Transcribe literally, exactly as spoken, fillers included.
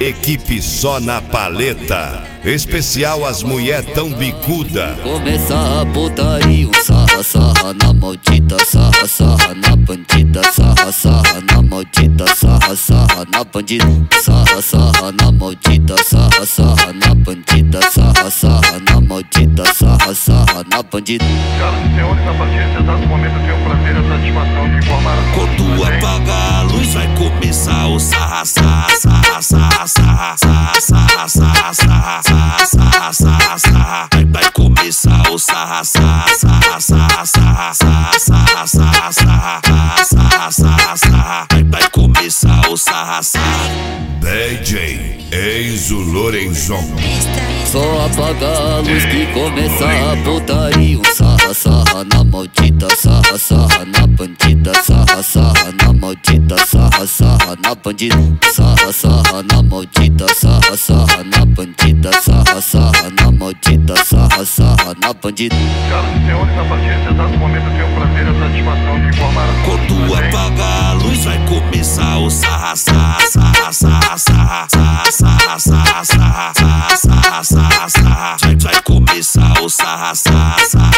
Equipe só na paleta. Especial as mulher tão bicuda. Começa a putaria, um sarra, sarra na maldita, sarra, sarra na bandida, sarra, sarra na maldita, sarra, sarra na bandida, sarra, sarra na maldita, sarra, sarra na bandida, sarra, sarra na maldita, sarra, sarra na bandida. Senhoras e senhores, a partir desse exato momento eu tenho o prazer e a satisfação de informar a quando apagar a luz vai começar o sarra, sarra, sarra, sarra, sarra, sarra, sarra, sarra, sarra, sarra, sarra, sarra. Vai, vai começar o sarra, sarra, sarra, sarra, sarra, sarra, sarra, sarra, sarra, sarra, sarra, sarra. Vai, vai começar o sarra, sarra. D J Enzo Lorenzon. Só apaga a luz que começa a putaria, um sarra, sarra na maldita, sarra, sarra na bandida, sarra, sarra na maldita, sarra, sarra na bandida, sarra, sarra na maldita, sarra, sarra na bandida, sarra, sarra na maldita, sarra, sarra na bandida. Senhoras e senhores, a partir desse exato momento eu tenho o prazer e a satisfação de informar a quando apagar a luz vai começar o sarra, sarra, sarra, sarra, sarra, sarra, sarra, sarra, sarra, sarra, sarra, sarra. Vai, vai começar o sarra, sarra, sarra.